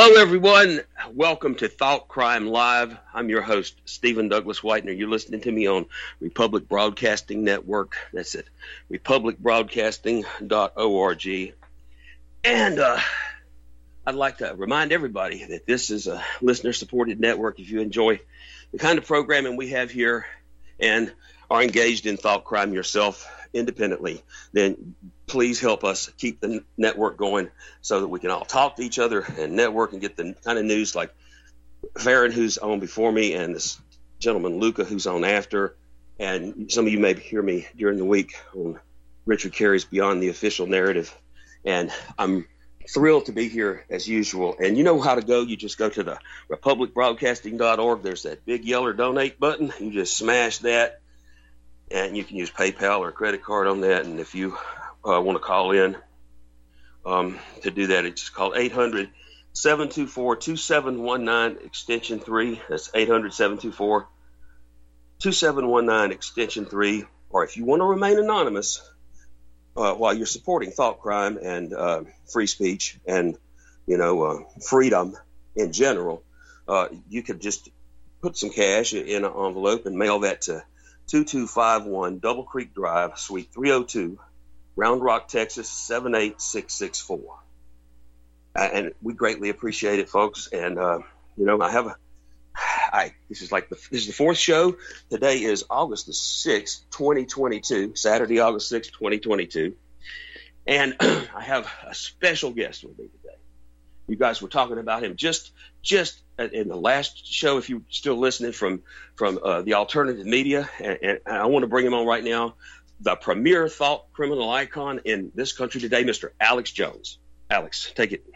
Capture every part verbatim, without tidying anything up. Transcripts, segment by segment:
Hello, everyone. Welcome to Thought Crime Live. I'm your host, Stephen Douglas Whitener. You're listening to me on Republic Broadcasting Network. That's it, republic broadcasting dot org. And uh, I'd like to remind everybody that this is a listener-supported network. If you enjoy the kind of programming we have here and are engaged in thought crime yourself independently, then please help us keep the network going so that we can all talk to each other and network and get the kind of news like Farron, who's on before me, and this gentleman, Luca, who's on after. And some of you may hear me during the week on Richard Carey's Beyond the Official Narrative. And I'm thrilled to be here as usual. And you know how to go. You just go to the republic broadcasting dot org. There's that big yellow donate button. You just smash that, and you can use PayPal or a credit card on that. And if you uh, want to call in um, to do that, it's called eight hundred, seven two four, two seven one nine, extension three. That's eight hundred, seven two four, two seven one nine, extension three. Or if you want to remain anonymous uh, while you're supporting thought crime and uh, free speech and, you know, uh, freedom in general, uh, you could just put some cash in an envelope and mail that to two two five one Double Creek Drive, Suite three oh two, Round Rock, Texas, seven eight six six four. Uh, and we greatly appreciate it, folks. And, uh, you know, I have a, I, this is like the, this is the fourth show. Today is August the sixth, twenty twenty-two, Saturday, August sixth, twenty twenty-two. And I have a special guest with me today. You guys were talking about him just, just in the last show, if you're still listening from, from uh, the alternative media. And, and I want to bring him on right now. The premier thought criminal icon in this country today, Mister Alex Jones. Alex, take it.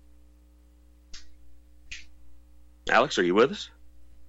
Alex, are you with us?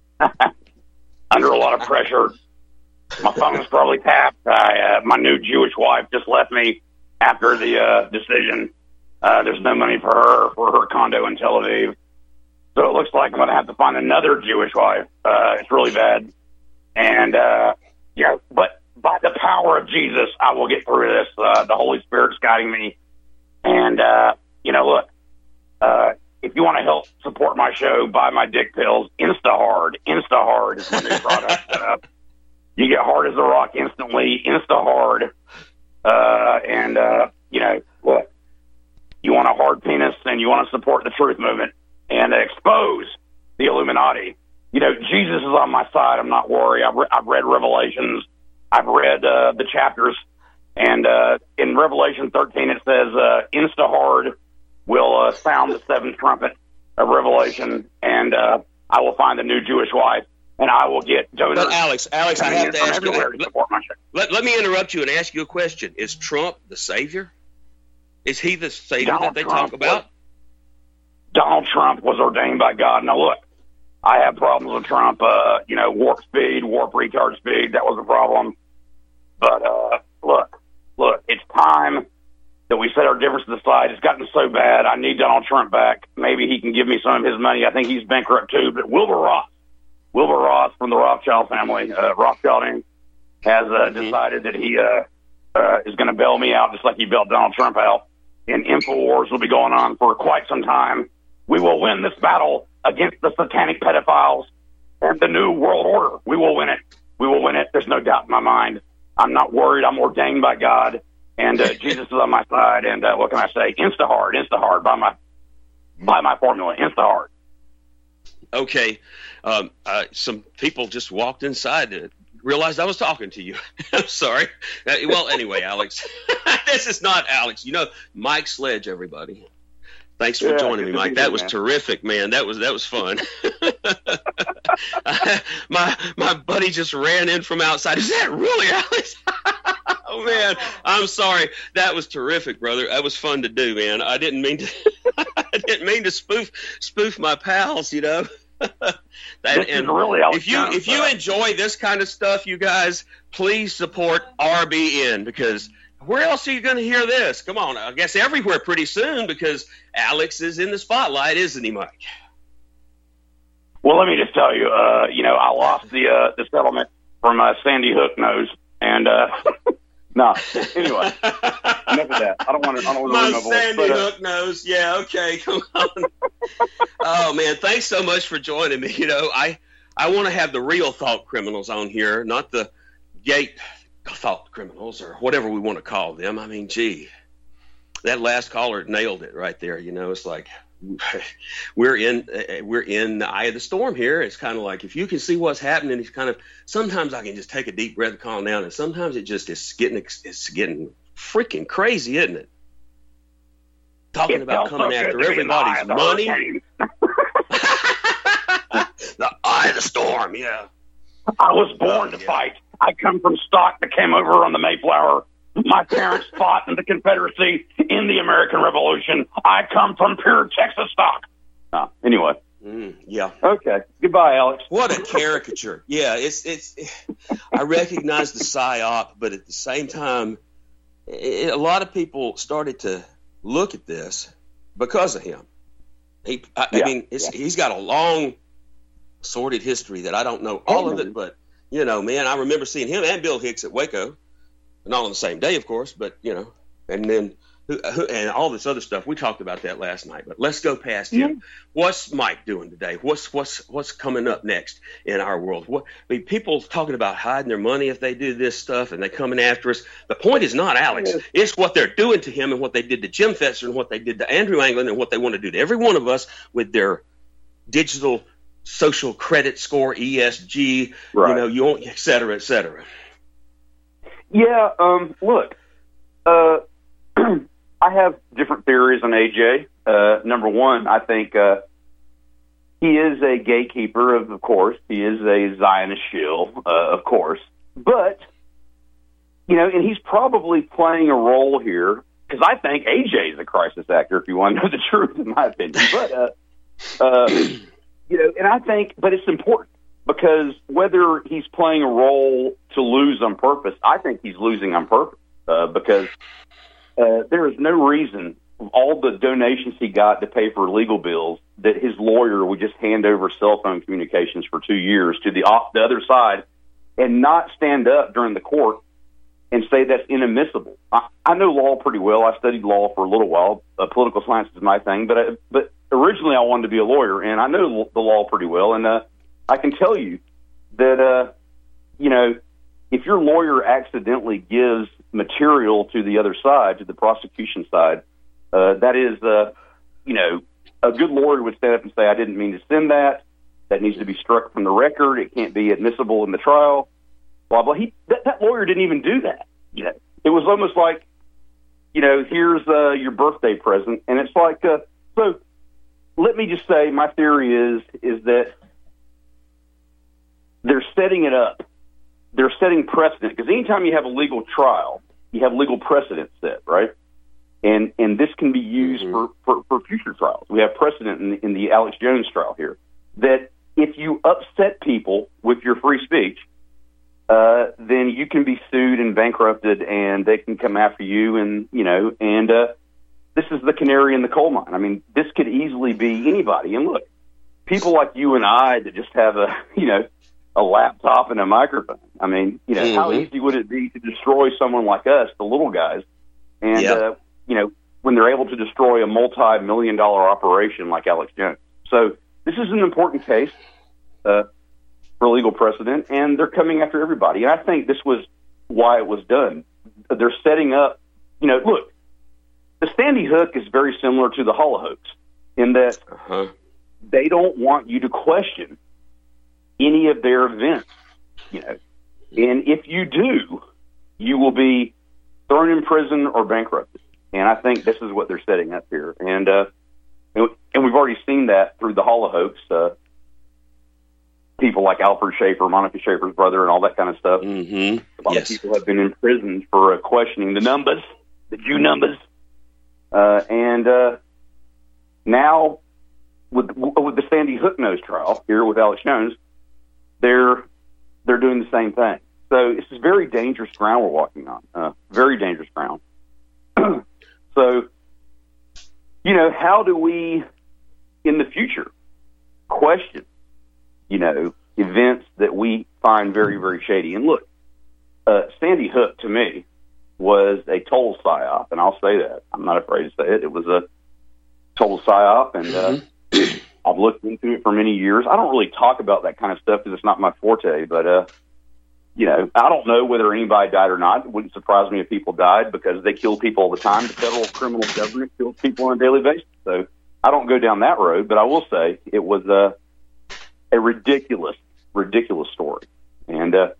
Under a lot of pressure. My phone's probably tapped. I, uh, my new Jewish wife just left me after the uh, decision. Uh, there's no money for her for her condo in Tel Aviv. So it looks like I'm going to have to find another Jewish wife. Uh, it's really bad. And, uh, yeah, but by the power of Jesus, I will get through this. Uh, the Holy Spirit's guiding me. And, uh, you know, look, uh, if you want to help support my show, buy my dick pills. InstaHard. InstaHard is my new product. uh, you get hard as a rock instantly. InstaHard. Uh, and, uh, you know, look, you want a hard penis and you want to support the truth movement and expose the Illuminati. You know, Jesus is on my side. I'm not worried. I've, re- I've read Revelations. I've read uh, the chapters. And uh, in Revelation thirteen, it says, uh, InstaHard will uh, sound the seventh trumpet of Revelation, and uh, I will find a new Jewish wife, and I will get donors. But Alex, Alex, I have to ask you. To support my show. Let, let me interrupt you and ask you a question. Is Trump the savior? Is he the savior Donald that they Trump talk about? Was, Donald Trump was ordained by God. Now, look, I have problems with Trump. Uh, you know, warp speed, warp retard speed, that was a problem. But, uh, look, look, it's time that we set our differences aside. It's gotten so bad. I need Donald Trump back. Maybe he can give me some of his money. I think he's bankrupt too. But Wilbur Ross, Wilbur Ross from the Rothschild family, uh, Rothschild Incorporated, has uh, mm-hmm. decided that he uh, uh, is going to bail me out just like he bailed Donald Trump out. And InfoWars will be going on for quite some time. We will win this battle against the satanic pedophiles and the new world order. We will win it. We will win it. There's no doubt in my mind. I'm not worried. I'm ordained by God. And uh, Jesus is on my side, and uh, what can I say? InstaHard, InstaHard, buy my, buy my formula, InstaHard. Okay. Um, uh, some people just walked inside and realized I was talking to you. I'm sorry. Uh, well, anyway, Alex, this is not Alex. You know, Mike Sledge, everybody. Thanks for yeah, joining me, Mike. That good, was man. terrific, man. That was that was fun. my my buddy just ran in from outside. Is that really Alex? Oh man, I'm sorry. That was terrific, brother. That was fun to do, man. I didn't mean to. I didn't mean to spoof spoof my pals, you know. that, and really if you if you enjoy this kind of stuff, you guys, please support R B N, because where else are you going to hear this? Come on, I guess everywhere pretty soon, because Alex is in the spotlight, isn't he, Mike? Well, let me just tell you, uh, you know, I lost the uh, the settlement from uh, Sandy Hook Nose, and uh, No. Anyway, enough of that. I don't want to. I don't want to My ruin my voice. Sandy But, uh, Hook knows. Yeah. Okay. Come on. Oh man, thanks so much for joining me. You know, I I want to have the real thought criminals on here, not the gate thought criminals or whatever we want to call them. I mean, gee, that last caller nailed it right there. You know, it's like we're in we're in the eye of the storm here. It's kind of like if you can see what's happening, it's kind of sometimes I can just take a deep breath and calm down, and sometimes it just is getting it's getting freaking crazy, isn't it? Talking It about felt coming so good after to be in the eye everybody's of the money. hurricane. The eye of the storm, yeah. I was born Oh, to yeah. fight. I come from stock that came over on the Mayflower. My parents fought in the Confederacy in the American Revolution. I come from pure Texas stock. Uh, anyway. Mm, yeah. Okay. Goodbye, Alex. What a caricature. Yeah, it's it's. I recognize the psyop, but at the same time, it, a lot of people started to look at this because of him. He, I, Yeah, I mean, it's, yeah. he's got a long, sordid history that I don't know all of it, but you know, man, I remember seeing him and Bill Hicks at Waco, not on the same day, of course, but you know, and then who, who, and all this other stuff. We talked about that last night, but let's go past him. Yeah. What's Mike doing today? What's what's what's coming up next in our world? What I mean, people talking about hiding their money if they do this stuff, and they coming after us. The point is not Alex; Yeah. it's what they're doing to him, and what they did to Jim Fetzer, and what they did to Andrew Anglin, and what they want to do to every one of us with their digital social credit score, E S G, Right. you know, you want, et cetera, et cetera. Yeah, um, look, uh, I have different theories on A J. Uh, number one, I think uh, he is a gatekeeper, of, of course. He is a Zionist shill, uh, of course. But, you know, and he's probably playing a role here, because I think A J is a crisis actor, if you want to know the truth, in my opinion. But, uh, uh, you know, and I think, but it's important. Because whether he's playing a role to lose on purpose, I think he's losing on purpose. Uh, because uh, there is no reason, all the donations he got to pay for legal bills, that his lawyer would just hand over cell phone communications for two years to the, off, the other side and not stand up during the court and say that's inadmissible. I, I know law pretty well. I studied law for a little while. Uh, political science is my thing. But, I, but originally I wanted to be a lawyer, and I know the law pretty well. And uh, I can tell you that, uh, you know, if your lawyer accidentally gives material to the other side, to the prosecution side, uh, that is, uh, you know, a good lawyer would stand up and say, I didn't mean to send that. That needs to be struck from the record. It can't be admissible in the trial. Blah, blah. He, that, that lawyer didn't even do that. You know, it was almost like, you know, here's uh, your birthday present. And it's like, uh, so let me just say, my theory is, is that they're setting it up. They're setting precedent, because anytime you have a legal trial, you have legal precedent set, right? And and this can be used mm-hmm. for, for, for future trials. We have precedent in, in the Alex Jones trial here, that if you upset people with your free speech, uh, then you can be sued and bankrupted, and they can come after you, and, you know, and uh, this is the canary in the coal mine. I mean, this could easily be anybody. And look, people like you and I that just have a, you know, a laptop and a microphone. I mean, you know, mm-hmm. how easy would it be to destroy someone like us, the little guys, and, yep. uh, you know, when they're able to destroy a multi-million dollar operation like Alex Jones. So this is an important case uh, for legal precedent, and they're coming after everybody. And I think this was why it was done. They're setting up, you know, look, the Sandy Hook is very similar to the Hollow hoax in that uh-huh. they don't want you to question any of their events, you know. And if you do, you will be thrown in prison or bankrupted. And I think this is what they're setting up here. And uh, and we've already seen that through the Hollow hoax. Uh, people like Alfred Schaefer, Monica Schaefer's brother, and all that kind of stuff. Mm-hmm. A lot yes. of people have been imprisoned for uh, questioning the numbers, the Jew numbers. Uh, and uh, now, with with the Sandy Hook nose trial here with Alex Jones, they're they're doing the same thing. So this is very dangerous ground we're walking on. Uh, very dangerous ground. So, you know, how do we, in the future, question, you know, events that we find very, very shady? And look, uh, Sandy Hook, to me, was a total psyop, and I'll say that. I'm not afraid to say it. It was a total psyop, and uh, mm-hmm. I've looked into it for many years. I don't really talk about that kind of stuff because it's not my forte, but, uh, you know, I don't know whether anybody died or not. It wouldn't surprise me if people died because they kill people all the time. The federal criminal government kills people on a daily basis. So I don't go down that road, but I will say it was a, a ridiculous, ridiculous story. And, uh,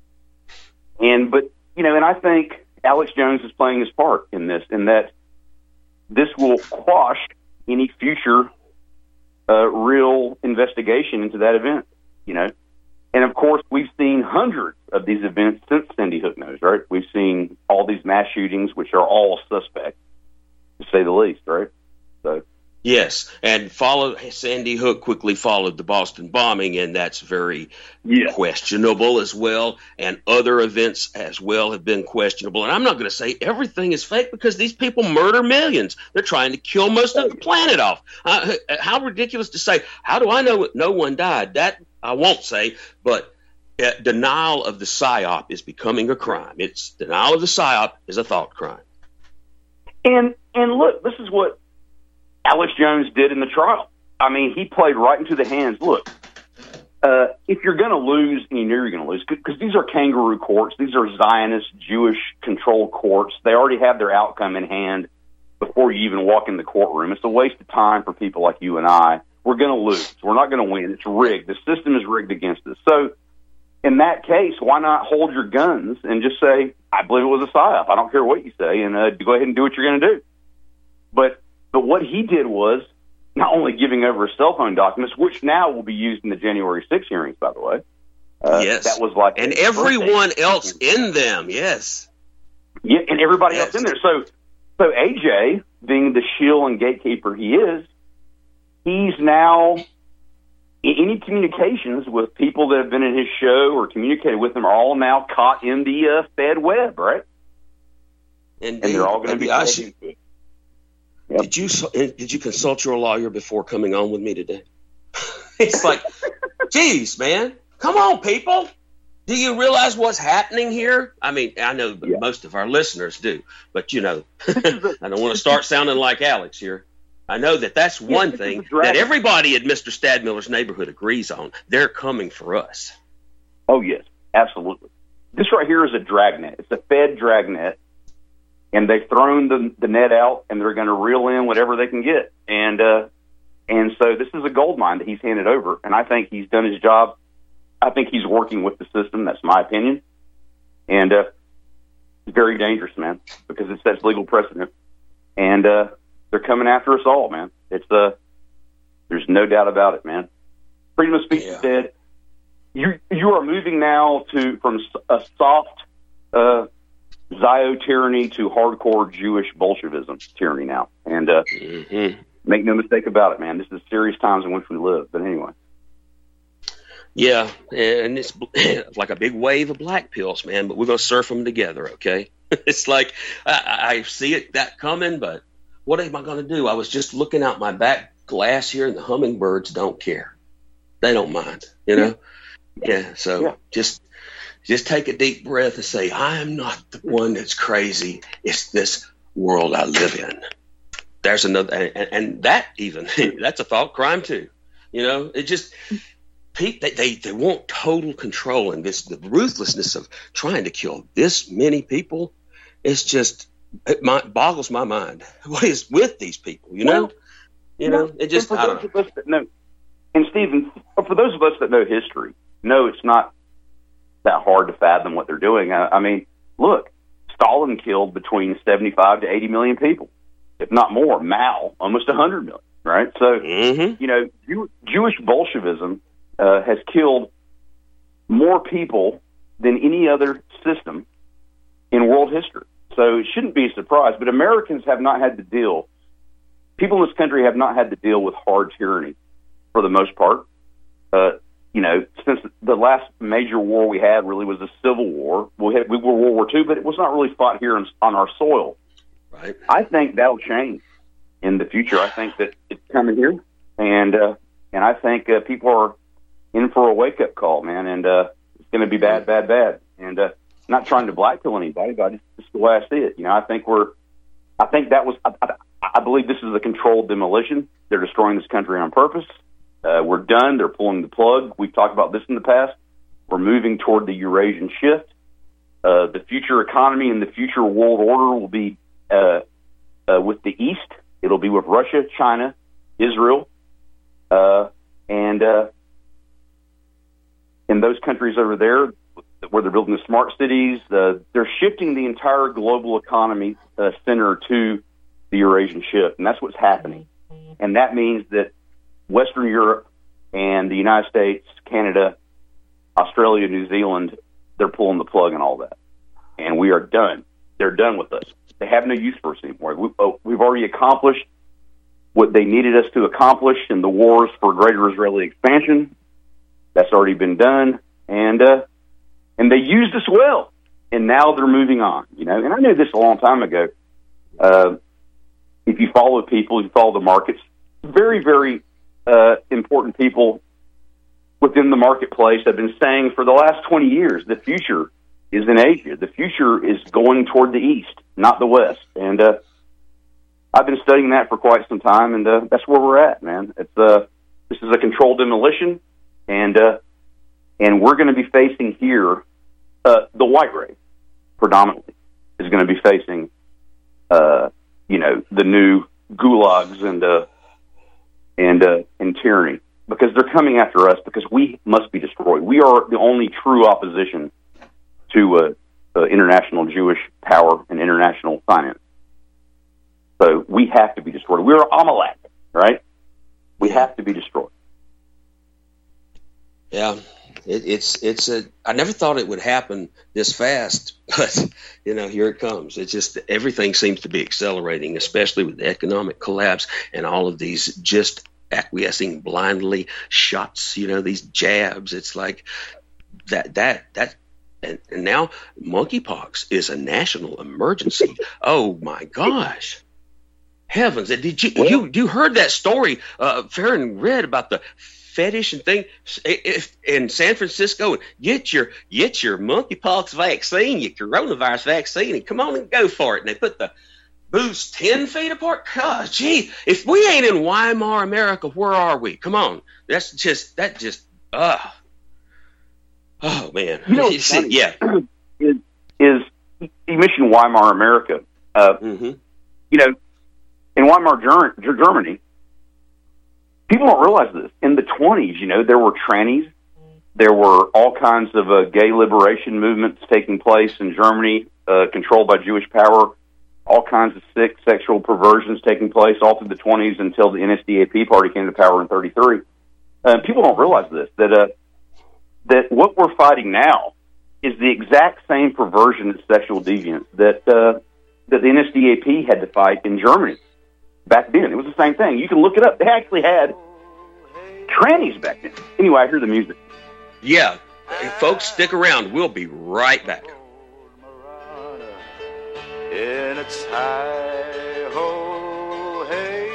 and, but, you know, and I think Alex Jones is playing his part in this, in that this will quash any future uh, real investigation into that event, you know. And, of course, we've seen hundreds of these events since Sandy Hook knows, right? We've seen all these mass shootings, which are all suspect, to say the least, right? So. Yes, and follow, Sandy Hook quickly followed the Boston bombing, and that's very yeah. questionable as well. And other events as well have been questionable. And I'm not going to say everything is fake because these people murder millions. They're trying to kill most of the planet off. Uh, how ridiculous to say, how do I know no one died? That I won't say, but uh, denial of the psyop is becoming a crime. It's denial of the psyop is a thought crime. And and look, this is what Alex Jones did in the trial. I mean, he played right into the hands. Look, uh, if you're going to lose, and you know you're going to lose, because these are kangaroo courts. These are Zionist, Jewish-controlled courts. They already have their outcome in hand before you even walk in the courtroom. It's a waste of time for people like you and I. We're going to lose. We're not going to win. It's rigged. The system is rigged against us. So in that case, why not hold your guns and just say, I believe it was a psyop. I don't care what you say, and uh, go ahead and do what you're going to do. But But what he did was not only giving over his cell phone documents, which now will be used in the January sixth hearings, by the way. Uh, yes. That was like and everyone else in them, yes. Yeah, and everybody yes. else in there. So, so A J, being the shill and gatekeeper he is, he's now, any communications with people that have been in his show or communicated with him are all now caught in the uh, Fed web, right? Indeed. And they're all going to be taken. Yep. Did you did you consult your lawyer before coming on with me today? It's like, geez, man, come on, people. Do you realize what's happening here? I mean, I know yeah. most of our listeners do, but, you know, I don't want to start sounding like Alex here. I know that that's one yeah, thing that everybody at Mister Stadmiller's neighborhood agrees on. They're coming for us. Oh, yes, absolutely. This right here is a dragnet. It's a Fed dragnet. And they've thrown the, the net out, and they're going to reel in whatever they can get. And uh, and so this is a gold mine that he's handed over, and I think he's done his job. I think he's working with the system. That's my opinion. And uh, it's very dangerous, man, because it sets legal precedent. And uh, they're coming after us all, man. It's uh, there's no doubt about it, man. Freedom of speech yeah. is dead. You you are moving now to from a soft. Uh, Zio tyranny to hardcore Jewish Bolshevism tyranny now. And uh, mm-hmm. make no mistake about it, man. This is serious times in which we live. But anyway. Yeah, and it's like a big wave of black pills, man, but we're going to surf them together, okay? It's like I, I see it that coming, but what am I going to do? I was just looking out my back glass here, and the hummingbirds don't care. They don't mind, you know? Yeah, yeah so yeah. just... Just take a deep breath and say, I am not the one that's crazy. It's this world I live in. There's another, and, and that even, that's a thought crime too. You know, it just, they, they, they want total control, and this, the ruthlessness of trying to kill this many people, it's just, it might, boggles my mind. What is with these people, you know? Well, you know, it just, I don't know. know. And Stephen, for those of us that know history, no, it's not that hard to fathom what they're doing. I, I mean, look, Stalin killed between seventy-five to eighty million people, if not more. Mao, almost one hundred million, right? So, mm-hmm. you know, Jew, Jewish Bolshevism uh, has killed more people than any other system in world history. So it shouldn't be a surprise. But Americans have not had to deal, people in this country have not had to deal with hard tyranny for the most part. Uh, you know, since the last major war we had really was a civil war. We had we were World War Two, but it was not really fought here on, on our soil. Right. I think that'll change in the future. I think that it's coming here, and uh, and I think uh, people are in for a wake up call, man. And uh, it's going to be bad, bad, bad. And uh, not trying to blackpill anybody, but it's just the way I see it. You know, I think we're, I think that was, I, I, I believe this is a controlled demolition. They're destroying this country on purpose. Uh, we're done. They're pulling the plug. We've talked about this in the past. We're moving toward the Eurasian shift. Uh, the future economy and the future world order will be uh, uh, with the East. It'll be with Russia, China, Israel, uh, and uh, in those countries over there where they're building the smart cities, uh, they're shifting the entire global economy uh, center to the Eurasian shift, and that's what's happening. And that means that Western Europe and the United States, Canada, Australia, New Zealand, they're pulling the plug on all that. And we are done. They're done with us. They have no use for us anymore. We, oh, we've already accomplished what they needed us to accomplish in the wars for greater Israeli expansion. That's already been done. And uh, and they used us well. And now they're moving on. You know, and I knew this a long time ago. Uh, if you follow people, you follow the markets, very, very uh, important people within the marketplace have been saying for the last twenty years, the future is in Asia. The future is going toward the East, not the West. And uh, I've been studying that for quite some time, and uh, that's where we're at, man. It's uh, this is a controlled demolition, and uh, and we're going to be facing here uh, the white race predominantly is going to be facing, uh, you know, the new gulags and uh, and uh, and tyranny, because they're coming after us because we must be destroyed. We are the only true opposition to uh, uh, international Jewish power and international finance. So we have to be destroyed. We're Amalek, right? We have to be destroyed. Yeah, it, it's it's a. I never thought it would happen this fast, but you know, here it comes. It's just everything seems to be accelerating, especially with the economic collapse and all of these just acquiescing blindly shots. You know, these jabs. It's like that that that. And, and now monkeypox is a national emergency. Oh my gosh. Heavens. Did you, well, you, you heard that story, uh, Farron read about the fetish and thing if, in San Francisco? Get your, get your monkeypox vaccine, your coronavirus vaccine, and come on and go for it. And they put the booths ten feet apart. God, gee, if we ain't in Weimar America, where are we? Come on. That's just, that just, uh oh man! You know, See, yeah, is is you mentioned Weimar America? Uh, mm-hmm. You know, in Weimar Ger- Germany, people don't realize this. In the twenties, you know, there were trannies, there were all kinds of uh, gay liberation movements taking place in Germany, uh, controlled by Jewish power. All kinds of sick sexual perversions taking place all through the twenties until the N S D A P party came to power in thirty-three. Uh, people don't realize this that. Uh, that what we're fighting now is the exact same perversion of sexual deviance that uh, that the N S D A P had to fight in Germany back then. It was the same thing. You can look it up. They actually had trannies back then. Anyway, I hear the music. Yeah. Hey, folks, stick around. We'll be right back. In its hi-ho, hey,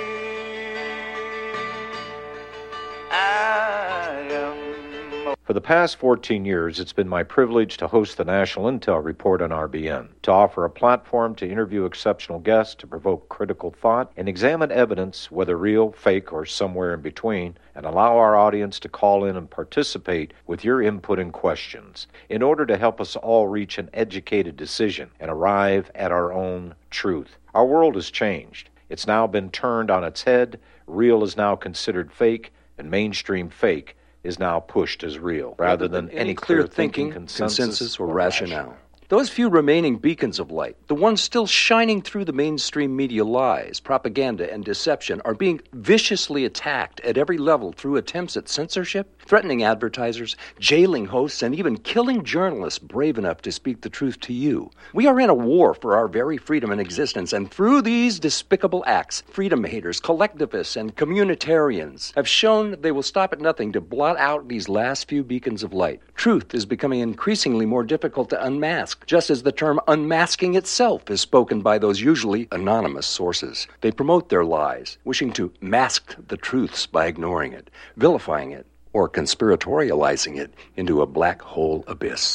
I am. For the past fourteen years, it's been my privilege to host the National Intel Report on R B N, to offer a platform to interview exceptional guests, to provoke critical thought, and examine evidence, whether real, fake, or somewhere in between, and allow our audience to call in and participate with your input and questions in order to help us all reach an educated decision and arrive at our own truth. Our world has changed. It's now been turned on its head. Real is now considered fake, and mainstream fake is now pushed as real, rather than any, any clear thinking, consensus, consensus or, or rationale. rationale. Those few remaining beacons of light, the ones still shining through the mainstream media lies, propaganda, and deception, are being viciously attacked at every level through attempts at censorship, threatening advertisers, jailing hosts, and even killing journalists brave enough to speak the truth to you. We are in a war for our very freedom and existence, and through these despicable acts, freedom haters, collectivists, and communitarians have shown they will stop at nothing to blot out these last few beacons of light. Truth is becoming increasingly more difficult to unmask, just as the term unmasking itself is spoken by those usually anonymous sources. They promote their lies, wishing to mask the truths by ignoring it, vilifying it, or conspiratorializing it into a black hole abyss.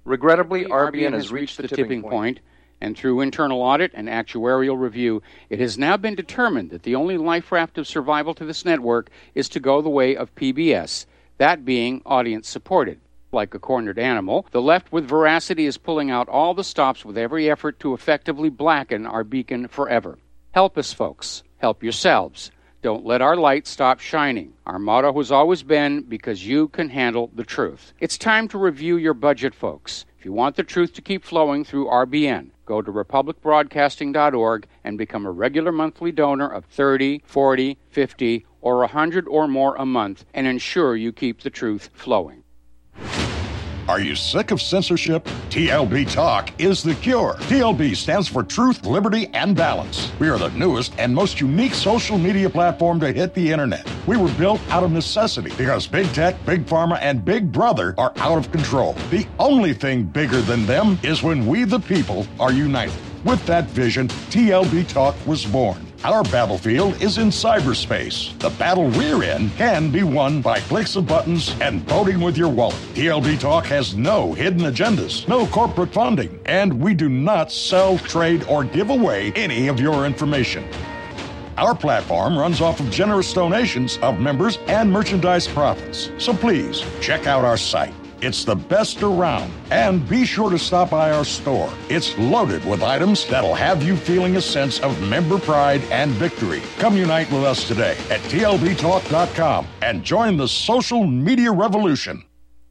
Regrettably, R B N has reached the tipping point, and through internal audit and actuarial review, it has now been determined that the only life raft of survival to this network is to go the way of P B S, that being audience-supported. Like a cornered animal, the left with veracity is pulling out all the stops with every effort to effectively blacken our beacon forever. Help us, folks. Help yourselves. Don't let our light stop shining. Our motto has always been, because you can handle the truth. It's time to review your budget, folks. If you want the truth to keep flowing through R B N, go to republic broadcasting dot org and become a regular monthly donor of thirty, forty, fifty, or one hundred or more a month and ensure you keep the truth flowing. Are you sick of censorship? T L B Talk is the cure. T L B stands for Truth, Liberty, and Balance. We are the newest and most unique social media platform to hit the internet. We were built out of necessity because big tech, big pharma, and big brother are out of control. The only thing bigger than them is when we, the people, are united. With that vision, T L B Talk was born. Our battlefield is in cyberspace. The battle we're in can be won by clicks of buttons and voting with your wallet. T L B Talk has no hidden agendas, no corporate funding, and we do not sell, trade, or give away any of your information. Our platform runs off of generous donations of members and merchandise profits. So please, check out our site. It's the best around. And be sure to stop by our store. It's loaded with items that'll have you feeling a sense of member pride and victory. Come unite with us today at T L B talk dot com and join the social media revolution.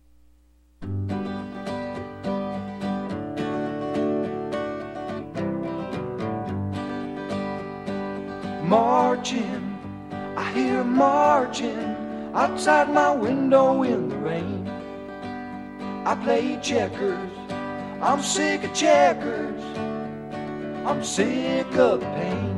Marching, I hear marching outside my window in the rain. I play checkers, I'm sick of checkers, I'm sick of pain.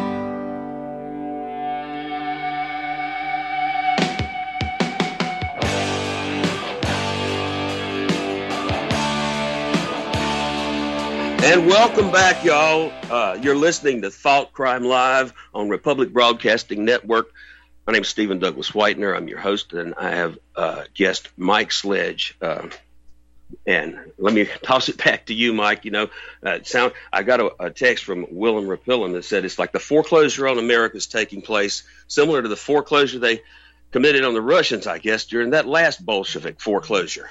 And welcome back, y'all. Uh, you're listening to Thought Crime Live on Republic Broadcasting Network. My name is Stephen Douglas Whitener. I'm your host, and I have uh, guest Mike Sledge. Uh, and let me toss it back to you, Mike. You know, uh, sound. I got a, a text from Willem Rapillin that said it's like the foreclosure on America is taking place, similar to the foreclosure they committed on the Russians, I guess, during that last Bolshevik foreclosure.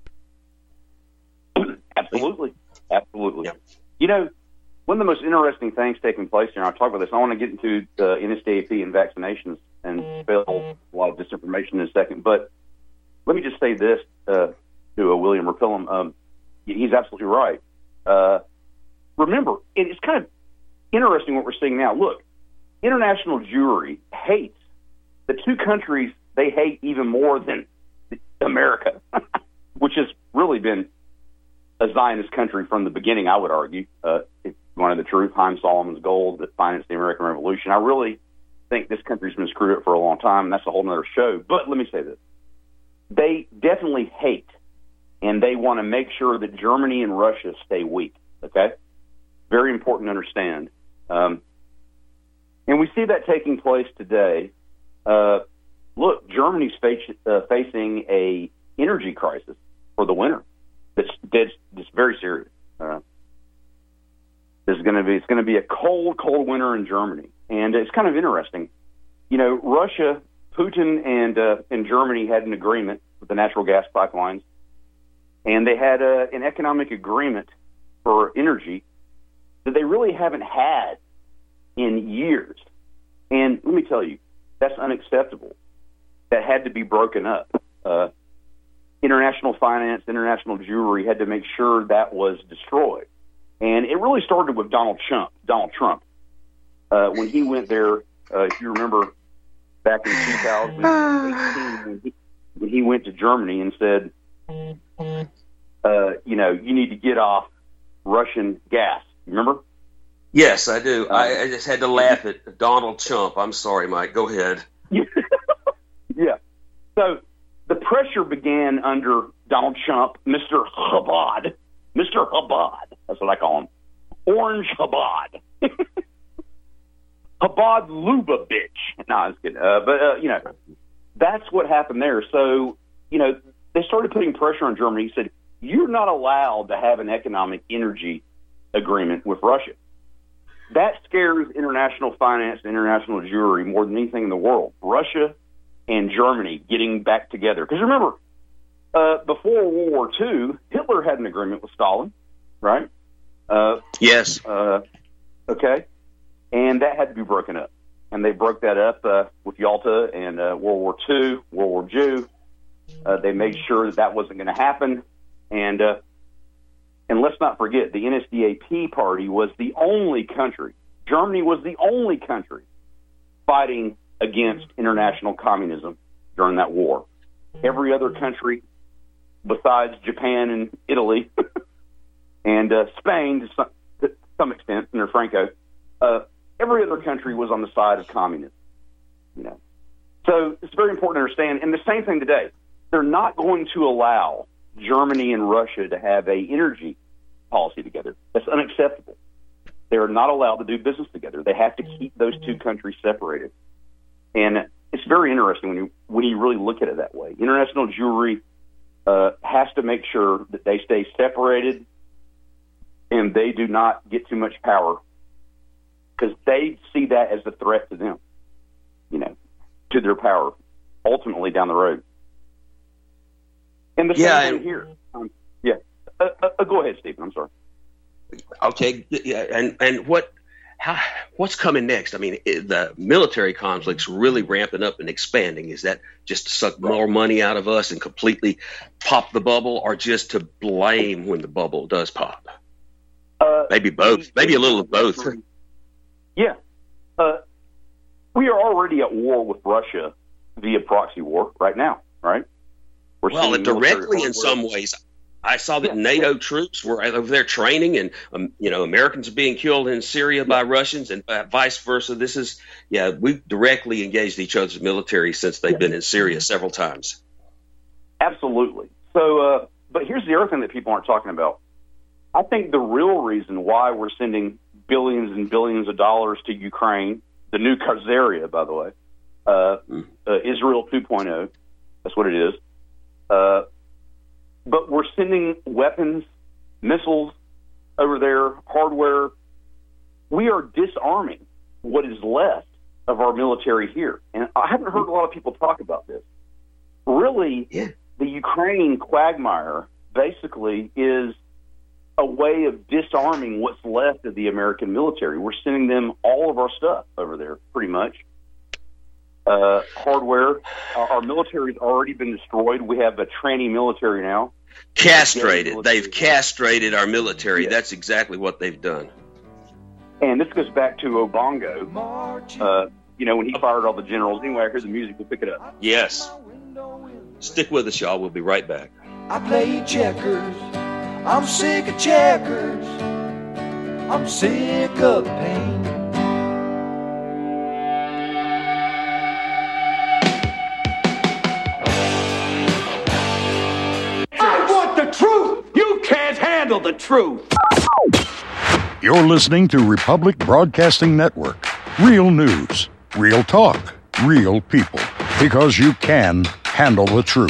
Absolutely. Absolutely. Yeah. You know, one of the most interesting things taking place here, and I'll talk about this, I want to get into uh, N S D A P and vaccinations and spell a lot of disinformation in a second. But let me just say this uh, to uh, William Rapillin. Um, he's absolutely right. Uh, remember, it's kind of interesting what we're seeing now. Look, international Jewry hates the two countries they hate even more than America, which has really been a Zionist country from the beginning, I would argue. Uh, it's one of the truth, Haim Solomon's gold that financed the American Revolution. I really think this country's been screwed up for a long time, and that's a whole other show. But let me say this. They definitely hate, and they want to make sure that Germany and Russia stay weak, okay? Very important to understand. Um, and we see that taking place today. Uh, look, Germany's face, uh, facing a energy crisis for the winter. That's, that's, that's very serious. Uh, there's going to be it's going to be a cold, cold winter in Germany, and it's kind of interesting. You know, Russia, Putin, and uh, and Germany had an agreement with the natural gas pipelines, and they had uh, an economic agreement for energy that they really haven't had in years. And let me tell you, that's unacceptable. That had to be broken up. Uh, International finance, international Jewry had to make sure that was destroyed. And it really started with Donald Trump. Donald Trump, uh, when he went there, uh, if you remember back in two thousand eighteen, when he, when he went to Germany and said, uh, you know, you need to get off Russian gas. Remember? Yes, I do. I, I just had to laugh at Donald Trump. I'm sorry, Mike. Go ahead. Yeah. So the pressure began under Donald Trump, Mister Chabad. Mister Chabad. That's what I call him. Orange Chabad. Chabad Lubavitch. No, I was kidding. Uh, but, uh, you know, that's what happened there. So, you know, they started putting pressure on Germany. He said, you're not allowed to have an economic energy agreement with Russia. That scares international finance and international Jewry more than anything in the world. Russia and Germany getting back together. Because remember, uh, before World War Two, Hitler had an agreement with Stalin, right? Uh, yes. Uh, okay. And that had to be broken up. And they broke that up uh, with Yalta and uh, World War Two, World War Jew. Uh, they made sure that that wasn't going to happen. And uh, and let's not forget, the N S D A P party was the only country, Germany was the only country fighting against international communism during that war. Every other country besides Japan and Italy and uh, Spain, to some, to some extent, under Franco, uh, every other country was on the side of communism. You know, so it's very important to understand. And the same thing today. They're not going to allow Germany and Russia to have a energy policy together. That's unacceptable. They're not allowed to do business together. They have to keep those two countries separated. And it's very interesting when you when you really look at it that way. International Jewry uh, has to make sure that they stay separated and they do not get too much power, because they see that as a threat to them, you know, to their power, ultimately down the road. And the yeah, same thing here. Um, yeah. Uh, uh, go ahead, Stephen. I'm sorry. Okay. Yeah, and and what, how, what's coming next? I mean, it, the military conflict's really ramping up and expanding. Is that just to suck more money out of us and completely pop the bubble, or just to blame when the bubble does pop? Uh, Maybe both. Maybe a little of both. Yeah. Uh, we are already at war with Russia via proxy war right now, right? We're well, directly in some ways. ways. I saw that yeah, NATO yeah. troops were over there training, and um, you know, Americans are being killed in Syria by Russians, and uh, vice versa. This is, yeah, we've directly engaged each other's military since they've yeah. been in Syria several times. Absolutely. So, uh, but here's the other thing that people aren't talking about. I think the real reason why we're sending billions and billions of dollars to Ukraine, the new Khazaria, by the way, uh, mm. uh, Israel two point oh, that's what it is. Uh, but we're sending weapons, missiles over there, hardware. We are disarming what is left of our military here. And I haven't heard a lot of people talk about this. Really, yeah. the Ukraine quagmire basically is a way of disarming what's left of the American military. We're sending them all of our stuff over there, pretty much. Uh, hardware. Our, our military's already been destroyed. We have a tranny military now. Castrated. Military. They've castrated our military. Yeah. That's exactly what they've done. And this goes back to Obongo. Uh, you know, when he fired all the generals. Anyway, I hear the music. We'll pick it up. Yes. Stick with us, y'all. We'll be right back. I play checkers. I'm sick of checkers. I'm sick of pain. The truth! You can't handle the truth! You're listening to Republic Broadcasting Network. Real news, real talk, real people. Because you can handle the truth.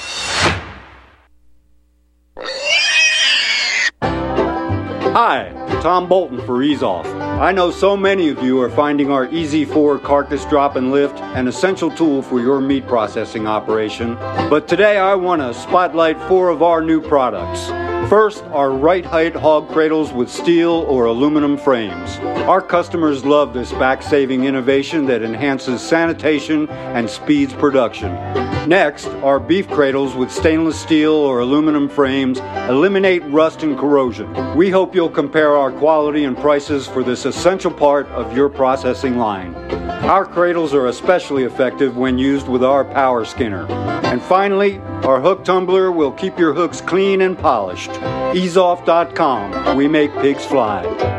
Hi, Tom Bolton for Ease Off. I know so many of you are finding our Easy four carcass drop and lift an essential tool for your meat processing operation. But today I want to spotlight four of our new products. First, our right height hog cradles with steel or aluminum frames. Our customers love this back-saving innovation that enhances sanitation and speeds production. Next, our beef cradles with stainless steel or aluminum frames eliminate rust and corrosion. We hope you'll compare our quality and prices for this essential part of your processing line. Our cradles are especially effective when used with our power skinner. And finally, our hook tumbler will keep your hooks clean and polished. ease off dot com. We make pigs fly.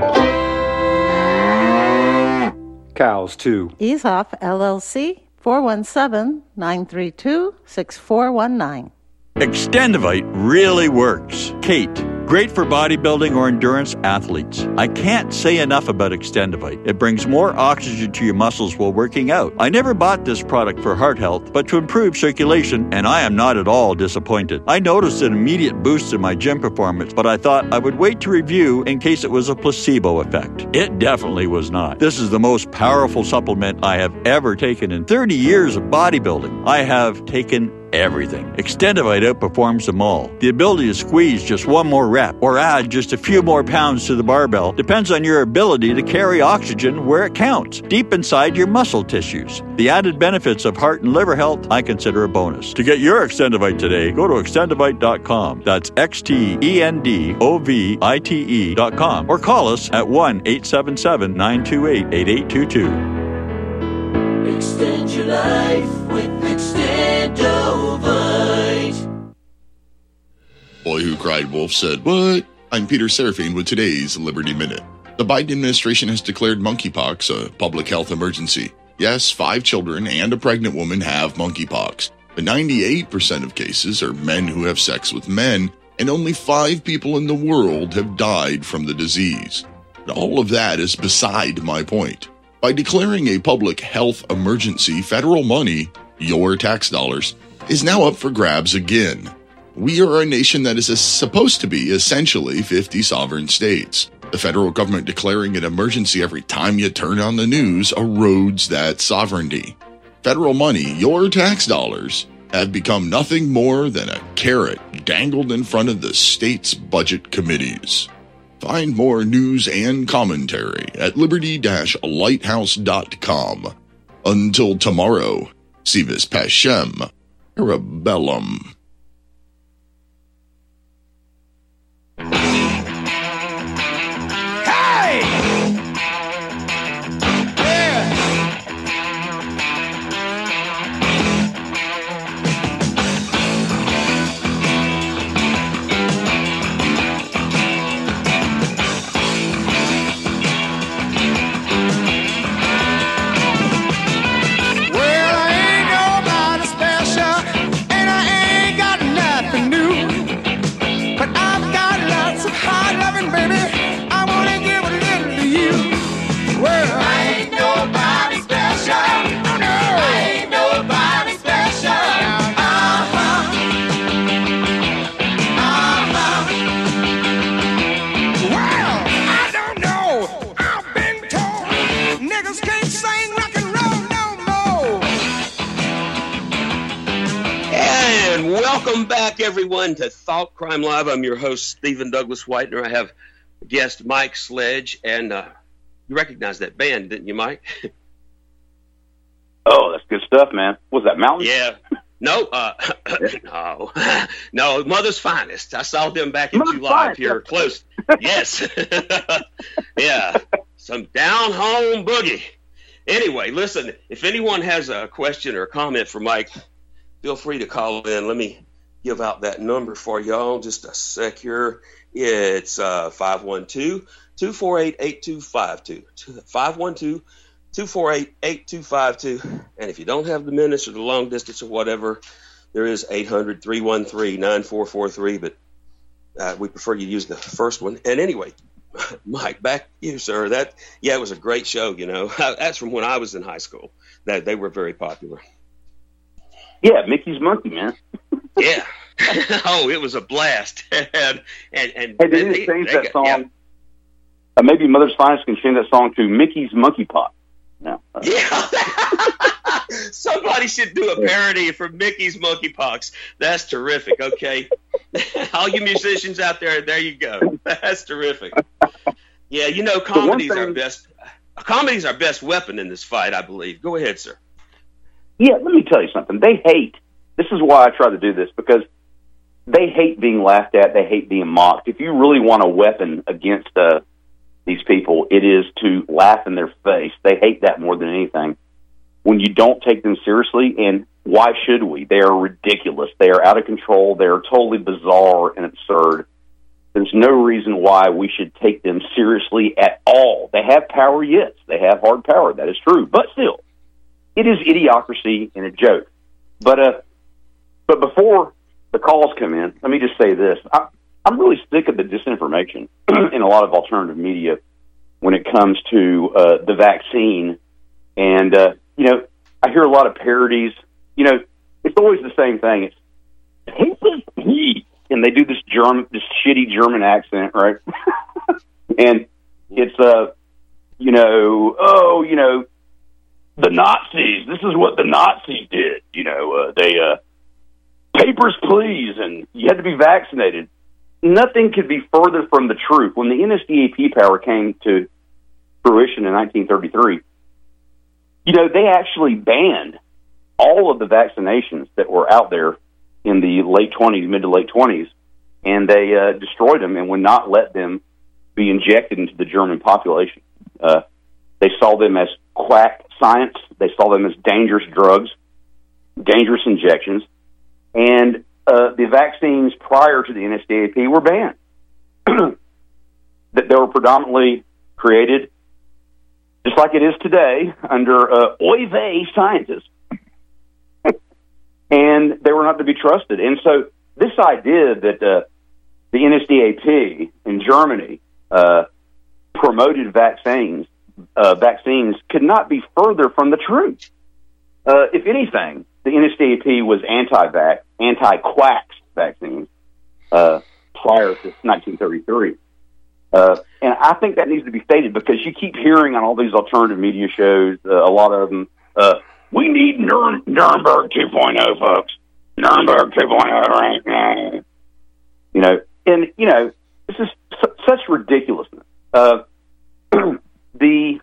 Cows, too. Ease Off, L L C, four one seven, nine three two, six four one nine. Extendivite really works. Kate, Great for bodybuilding or endurance athletes. I can't say enough about Extendivite. It brings more oxygen to your muscles while working out. I never bought this product for heart health, but to improve circulation, and I am not at all disappointed. I noticed an immediate boost in my gym performance, but I thought I would wait to review in case it was a placebo effect. It definitely was not. This is the most powerful supplement I have ever taken in thirty years of bodybuilding. I have taken everything. Extendivite outperforms them all. The ability to squeeze just one more rep or add just a few more pounds to the barbell depends on your ability to carry oxygen where it counts, deep inside your muscle tissues. The added benefits of heart and liver health I consider a bonus. To get your Extendivite today, go to extendivite dot com. That's X T E N D O V I T E dot com or call us at one eight seven seven, nine two eight, eight eight two two. Extend your life with Extendovite. Boy Who Cried Wolf said, "What?" I'm Peter Serafine with today's Liberty Minute. The Biden administration has declared monkeypox a public health emergency. Yes, five children and a pregnant woman have monkeypox, but ninety-eight percent of cases are men who have sex with men, and only five people in the world have died from the disease. But all of that is beside my point. By declaring a public health emergency, federal money, your tax dollars, is now up for grabs again. We are a nation that is supposed to be essentially fifty sovereign states. The federal government declaring an emergency every time you turn on the news erodes that sovereignty. Federal money, your tax dollars, have become nothing more than a carrot dangled in front of the state's budget committees. Find more news and commentary at liberty dash lighthouse dot com. Until tomorrow, si vis pacem, rebellum. Welcome back, everyone, to Thought Crime Live. I'm your host, Stephen Douglas Whitener. I have guest Mike Sledge, and uh, you recognize that band, didn't you, Mike? Oh, that's good stuff, man. Was that Mountain? Yeah. No, uh, no, no, Mother's Finest. I saw them back in Mother's July Finest. here close. Yes. Yeah. Some down-home boogie. Anyway, listen, if anyone has a question or a comment for Mike, feel free to call in. Let me give out that number for y'all just a sec here. It's uh, five one two, two four eight, eight two five two. five one two, two four eight, eight two five two. And if you don't have the minutes or the long distance or whatever, there is eight hundred, three one three, nine four four three. But uh, we prefer you use the first one. And anyway, Mike, back to you, sir. That, yeah, it was a great show, you know. That's from when I was in high school. That they were very popular. Yeah, Mickey's Monkey, man. Yeah. Oh, it was a blast. and and, and hey, did they change that got, song? Yeah. Uh, maybe Mother's Finest can change that song to Mickey's Monkeypox. No. Uh, yeah. Somebody should do a parody for Mickey's Monkeypox. That's terrific. Okay. All you musicians out there, there you go. That's terrific. Yeah, you know, comedy's thing, our best. Comedy's our best weapon in this fight, I believe. Go ahead, sir. Yeah, let me tell you something. They hate, this is why I try to do this, because they hate being laughed at. They hate being mocked. If you really want a weapon against uh, these people, it is to laugh in their face. They hate that more than anything. When you don't take them seriously, and why should we? They are ridiculous. They are out of control. They are totally bizarre and absurd. There's no reason why we should take them seriously at all. They have power, yes. They have hard power. That is true. But still, it is idiocracy and a joke. But uh, but before the calls come in, let me just say this. I, I'm really sick of the disinformation in a lot of alternative media when it comes to uh, the vaccine. And, uh, you know, I hear a lot of parodies. You know, it's always the same thing. It's, papers, please. And they do this German, this shitty German accent, right? And it's, uh, you know, oh, you know, the Nazis, this is what the Nazis did. You know, uh, they, uh, papers, please, and you had to be vaccinated. Nothing could be further from the truth. When the N S D A P power came to fruition in nineteen thirty-three, you know, they actually banned all of the vaccinations that were out there in the late twenties, mid to late twenties, and they uh, destroyed them and would not let them be injected into the German population. Uh, they saw them as quack science. They saw them as dangerous drugs, dangerous injections, and uh, the vaccines prior to the N S D A P were banned. That they were predominantly created, just like it is today, under uh, oy vey scientists. And they were not to be trusted. And so this idea that uh, the N S D A P in Germany uh, promoted vaccines, uh, vaccines could not be further from the truth. Uh, if anything, the N S D A P was anti-vax, anti-quacks vaccines uh, prior to nineteen thirty-three. Uh, and I think that needs to be stated because you keep hearing on all these alternative media shows, uh, a lot of them, uh, we need Nurem- Nuremberg two point oh, folks. Nuremberg two point oh right now. You know, and, you know, this is su- such ridiculousness. Uh, the the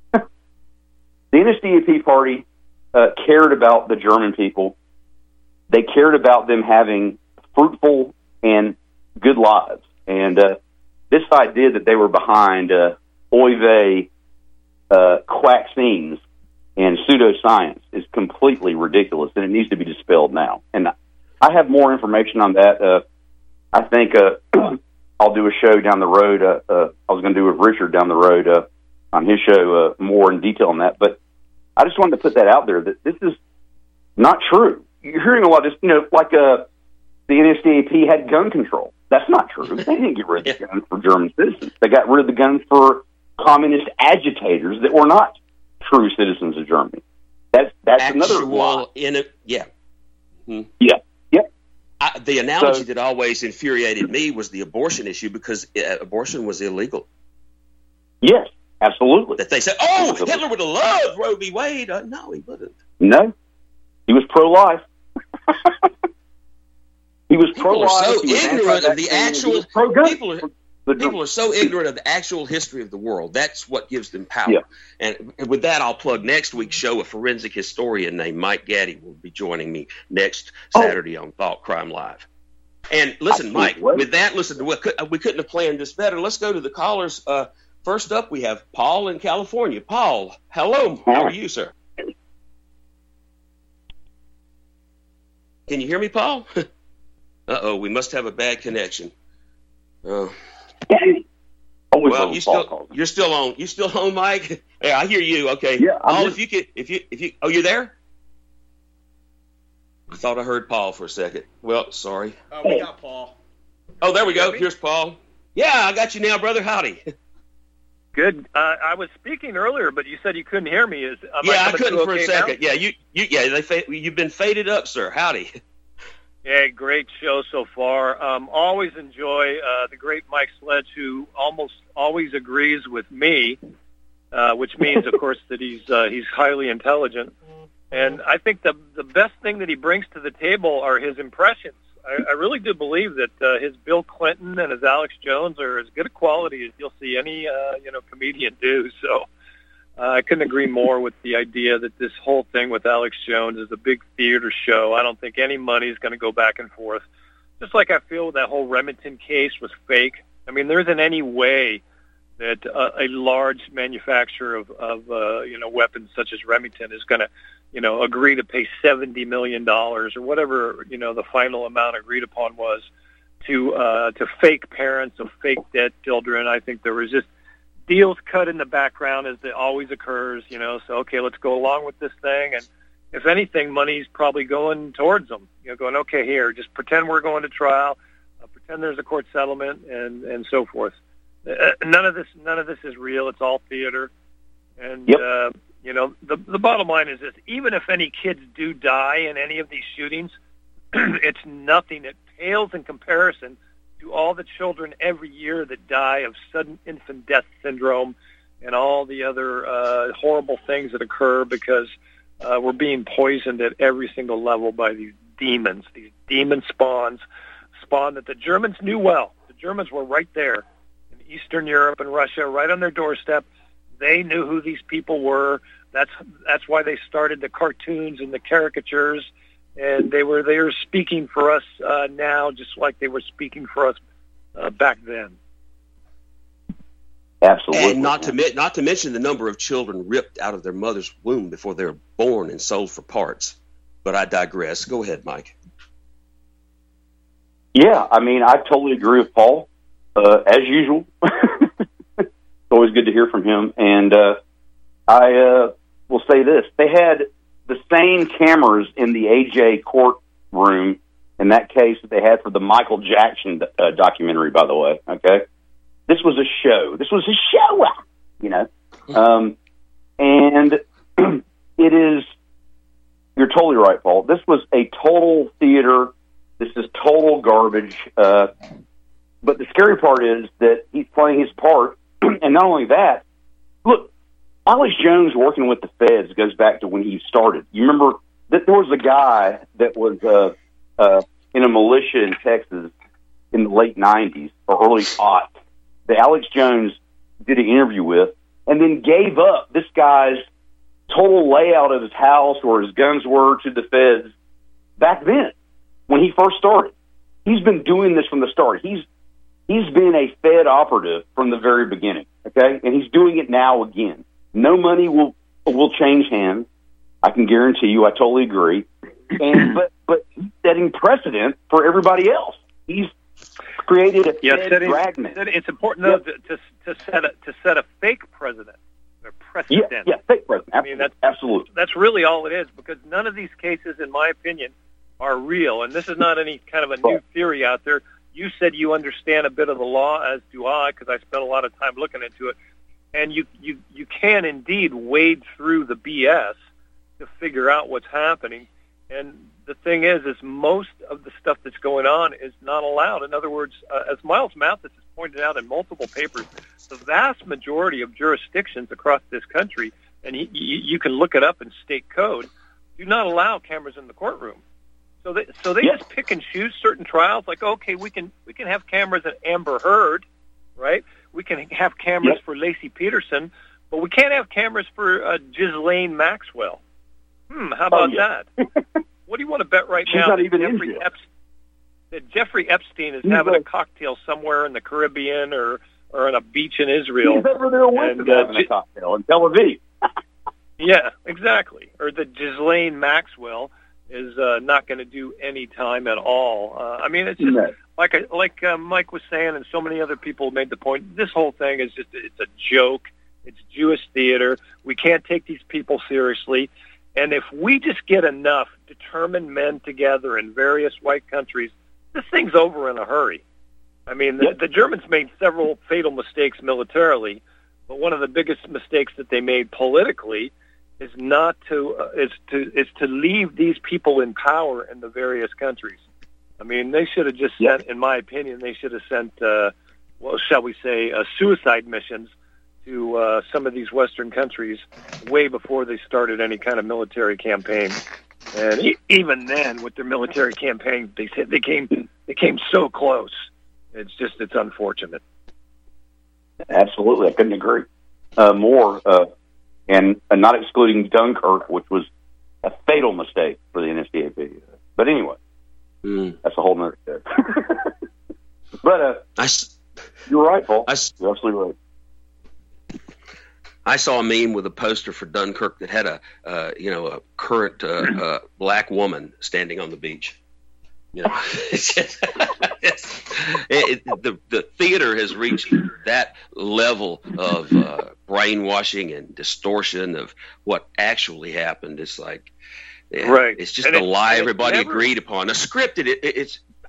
N S D A P party uh, cared about the German people. They cared about them having fruitful and good lives. And uh, this idea that they were behind uh, oy vey uh, quackscenes and pseudoscience is completely ridiculous, and it needs to be dispelled now. And I have more information on that. Uh, I think uh, I'll do a show down the road. Uh, uh, I was going to do with Richard down the road uh, on his show uh, more in detail on that. But I just wanted to put that out there, that this is not true. You're hearing a lot of this, you know, like uh, the N S D A P had gun control. That's not true. They didn't get rid of the guns for German citizens. They got rid of the guns for communist agitators that were not true citizens of Germany. That's that's Actual another lie. In a, yeah. Hmm. Yeah. Yeah. I, the analogy So- that always infuriated me was the abortion issue, because uh, abortion was illegal. Yes, absolutely. That they said, oh, Hitler would have loved Roe v. Wade. Uh, no, he wouldn't. No, he was pro-life. He was People are pro-life. so he was ignorant of the anti-vaccine, he actual was pro-gun. people are, people are so ignorant of the actual history of the world. That's what gives them power. Yeah. And with that, I'll plug next week's show. A forensic historian named Mike Gaddy will be joining me next Saturday oh. on Thought Crime Live. And listen, Mike, with that, listen, we, could, we couldn't have planned this better. Let's go to the callers. Uh, first up, we have Paul in California. Paul, hello. How are you, sir? Can you hear me, Paul? Uh-oh, we must have a bad connection. Uh, well, you still, you're still on. You still on, Mike? Yeah, I hear you. Okay. Yeah, Paul, if you could, if you, if you, oh, you're there? I thought I heard Paul for a second. Well, sorry. Oh, we got Paul. Oh, there we go. Here's Paul. Yeah, I got you now, brother. Howdy. Good. Uh, I was speaking earlier, but you said you couldn't hear me. Is am yeah, I, I couldn't for okay a second. Now? Yeah, you, you, yeah, they, fa- you've been faded up, sir. Howdy. Yeah, great show so far. Um, always enjoy uh, the great Mike Sledge, who almost always agrees with me, uh, which means, of course, that he's uh, he's highly intelligent. And I think the the best thing that he brings to the table are his impressions. I, I really do believe that uh, his Bill Clinton and his Alex Jones are as good a quality as you'll see any uh, you know comedian do. So. Uh, I couldn't agree more with the idea that this whole thing with Alex Jones is a big theater show. I don't think any money is going to go back and forth. Just like I feel that whole Remington case was fake. I mean, there isn't any way that uh, a large manufacturer of, of uh, you know, weapons such as Remington is going to, you know, agree to pay seventy million dollars or whatever, you know, the final amount agreed upon was to uh, to fake parents of fake dead children. I think there was just deals cut in the background, as it always occurs, you know, so, okay, let's go along with this thing. And if anything, money's probably going towards them, you know, going, okay, here, just pretend we're going to trial, uh, pretend there's a court settlement, and, and so forth. Uh, none of this, none of this is real. It's all theater. And yep. uh, you know, the the bottom line is this: even if any kids do die in any of these shootings, it's nothing. It pales in comparison to all the children every year that die of sudden infant death syndrome and all the other uh, horrible things that occur because uh, we're being poisoned at every single level by these demons, these demon spawns, spawn that the Germans knew well. The Germans were right there in Eastern Europe and Russia, right on their doorstep. They knew who these people were. That's that's why they started the cartoons and the caricatures, and they were they were speaking for us uh, now, just like they were speaking for us uh, back then. Absolutely. And not to not to mention the number of children ripped out of their mother's womb before they were born and sold for parts. But I digress. Go ahead, Mike. Yeah, I mean, I totally agree with Paul, uh, as usual. It's always good to hear from him. And uh, I uh, will say this. They had the same cameras in the A J courtroom in that case that they had for the Michael Jackson uh, documentary, by the way, okay? This was a show. This was a show, you know? Um, and it is, you're totally right, Paul. This was a total theater. This is total garbage. Uh, but the scary part is that he's playing his part. And not only that, look, Alex Jones working with the feds goes back to when he started. You remember that there was a guy that was uh, uh, in a militia in Texas in the late nineties or early aughts that Alex Jones did an interview with and then gave up this guy's total layout of his house where his guns were to the feds back then when he first started. He's been doing this from the start. He's He's been a Fed operative from the very beginning, okay? And he's doing it now again. No money will will change hands. I can guarantee you. I totally agree. And but but he's setting precedent for everybody else. He's created a yeah, Fed setting, dragnet. It's important though yeah. to, to to set a to set a fake president or precedent. Yeah, yeah, fake president. Absolutely. I mean, that's absolutely. That's really all it is, because none of these cases, in my opinion, are real. And this is not any kind of a new theory out there. You said you understand a bit of the law, as do I, because I spent a lot of time looking into it. And you, you, you can indeed wade through the B S to figure out what's happening. And the thing is, is most of the stuff that's going on is not allowed. In other words, uh, as Miles Mathis has pointed out in multiple papers, the vast majority of jurisdictions across this country, and you, you can look it up in state code, do not allow cameras in the courtroom. So they so they yes. just pick and choose certain trials. Like, okay, we can we can have cameras at Amber Heard, right? We can have cameras yes. for Lacey Peterson, but we can't have cameras for uh, Ghislaine Maxwell. Hmm, how about oh, yeah. that? What do you want to bet right She's now not that even Jeffrey, Epstein, that Jeffrey Epstein is He's having like, a cocktail somewhere in the Caribbean or, or on a beach in Israel? He's over there with and, uh, uh, having a cocktail in Tel Aviv. Yeah, exactly. Or that Ghislaine Maxwell is uh, not going to do any time at all. Uh, I mean, it's just no. like I, like uh, Mike was saying, and so many other people made the point. This whole thing is just it's a joke. It's Jewish theater. We can't take these people seriously. And if we just get enough determined men together in various white countries, this thing's over in a hurry. I mean, the, yep. the Germans made several fatal mistakes militarily, but one of the biggest mistakes that they made politically is not to uh, is to is to leave these people in power in the various countries. I mean, they should have just sent, in my opinion, they should have sent, uh, well, shall we say, uh, suicide missions to uh, some of these Western countries way before they started any kind of military campaign. And e- even then, with their military campaign, they said they came they came so close. It's just it's unfortunate. Absolutely, I couldn't agree uh, more. Uh, And uh, not excluding Dunkirk, which was a fatal mistake for the N S D A P. But anyway, mm. that's a whole nother thing. But uh, I, you're right, Paul. I, you're absolutely right. I saw a meme with a poster for Dunkirk that had a uh, you know a current uh, uh, black woman standing on the beach. You know, it's just, it's, it, it, the the theater has reached that level of uh, brainwashing and distortion of what actually happened. It's like, yeah, right. It's just and a it, lie everybody never, agreed upon. A scripted. It, it, it's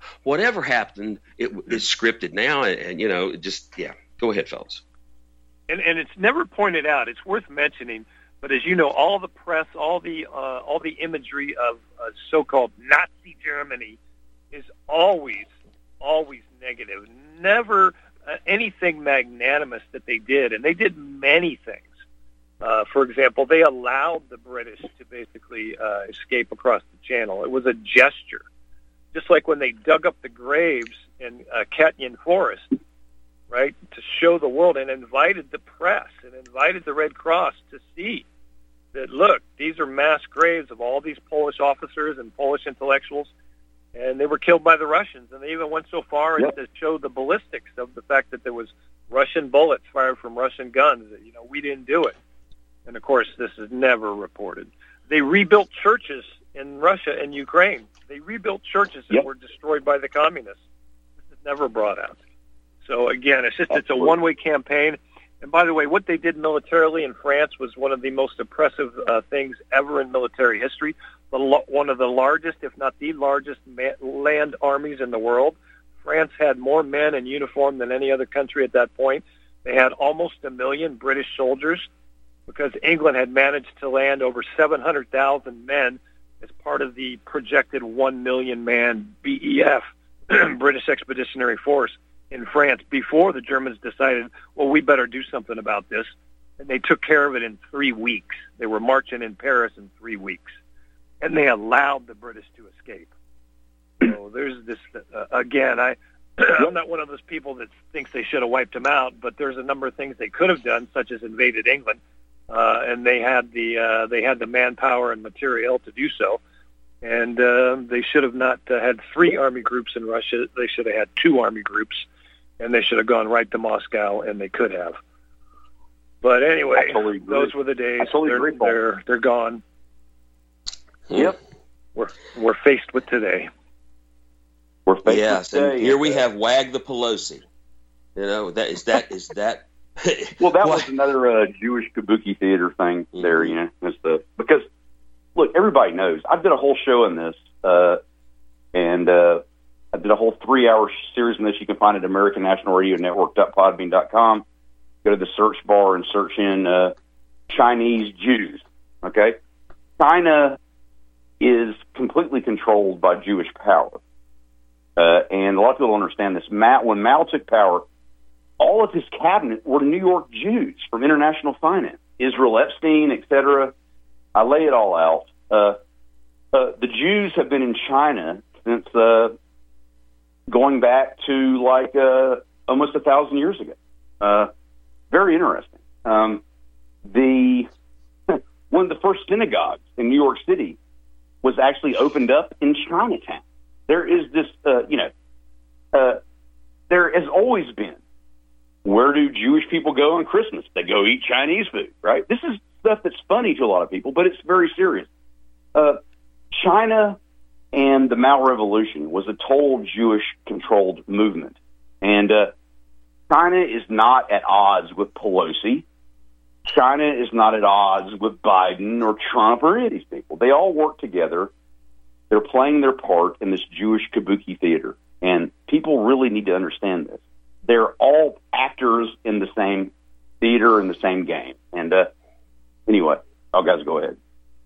whatever happened, it is scripted now, and, and you know, just yeah. Go ahead, fellas. And and it's never pointed out. It's worth mentioning. But as you know, all the press, all the uh, all the imagery of uh, so-called Nazi Germany is always, always negative. Never uh, anything magnanimous that they did, and they did many things. Uh, for example, they allowed the British to basically uh, escape across the channel. It was a gesture, just like when they dug up the graves in uh, Katyn Forest, right, to show the world, and invited the press and invited the Red Cross to see that, look, these are mass graves of all these Polish officers and Polish intellectuals, and they were killed by the Russians. And they even went so far yep. as to show the ballistics of the fact that there was Russian bullets fired from Russian guns. That, you know, we didn't do it. And, of course, this is never reported. They rebuilt churches in Russia and Ukraine. They rebuilt churches that yep. were destroyed by the communists. This is never brought out. So, again, it's just it's a one-way campaign. And, by the way, what they did militarily in France was one of the most oppressive uh, things ever in military history. The lo- one of the largest, if not the largest, ma- land armies in the world. France had more men in uniform than any other country at that point. They had almost a million British soldiers, because England had managed to land over seven hundred thousand men as part of the projected one million man B E F, British Expeditionary Force, in France before the Germans decided, well, we better do something about this. And they took care of it in three weeks. They were marching in Paris in three weeks. And they allowed the British to escape. So there's this, uh, again, I, I'm not one of those people that thinks they should have wiped them out, but there's a number of things they could have done, such as invaded England. Uh, and they had the uh, they had the manpower and material to do so, and uh, they should have not uh, had three army groups in Russia. They should have had two army groups, and they should have gone right to Moscow, and they could have. But anyway, totally those were the days. Totally they're, they're they're gone. Yep, we're we're faced with today. We're faced yes, with today. And here we have Wag the Pelosi. You know that is that is that. Well, that was another uh, Jewish kabuki theater thing there, you know, it's the, because, look, everybody knows. I did a whole show on this, uh, and uh, I did a whole three-hour series on this. You can find it at American National Radio Network dot podbean dot com. Go to the search bar and search in uh, Chinese Jews, okay? China is completely controlled by Jewish power, uh, and a lot of people don't understand this. Mao, when Mao took power, all of his cabinet were New York Jews from international finance, Israel Epstein, et cetera. I lay it all out. Uh, uh, the Jews have been in China since uh, going back to like uh, almost a thousand years ago. Uh, very interesting. Um, the one of the first synagogues in New York City was actually opened up in Chinatown. There is this, uh, you know, uh, there has always been. Where do Jewish people go on Christmas? They go eat Chinese food, right? This is stuff that's funny to a lot of people, but it's very serious. Uh, China and the Mao Revolution was a total Jewish-controlled movement. And uh, China is not at odds with Pelosi. China is not at odds with Biden or Trump or any of these people. They all work together. They're playing their part in this Jewish kabuki theater. And people really need to understand this. They're all actors in the same theater in the same game. And uh, anyway, oh, guys, go ahead.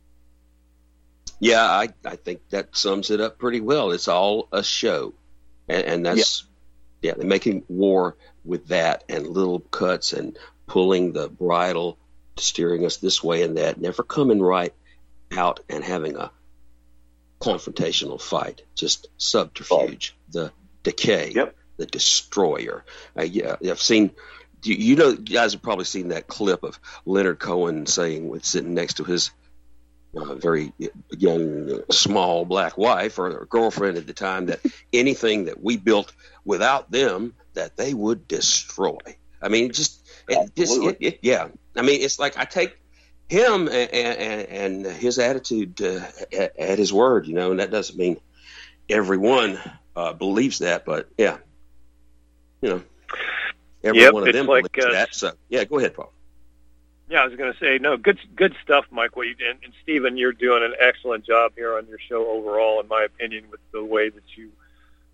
Yeah, I, I think that sums it up pretty well. It's all a show. And, and that's, yeah. yeah, they're making war with that and little cuts and pulling the bridle, steering us this way and that, never coming right out and having a confrontational fight, just subterfuge, oh. the decay. Yep. The destroyer. Uh, yeah, I've seen. You, you know, you guys have probably seen that clip of Leonard Cohen saying, with sitting next to his uh, very young, small black wife or girlfriend at the time, that anything that we built without them, that they would destroy. I mean, just, it, just it, it, yeah. I mean, it's like I take him and, and, and his attitude uh, at, at his word, you know, and that doesn't mean everyone uh, believes that, but yeah. You know, every yep, one of them like, believes uh, that. So, yeah, go ahead, Paul. Yeah, I was going to say, no, good good stuff, Mike. Well, you, and, and Stephen, you're doing an excellent job here on your show overall, in my opinion, with the way that you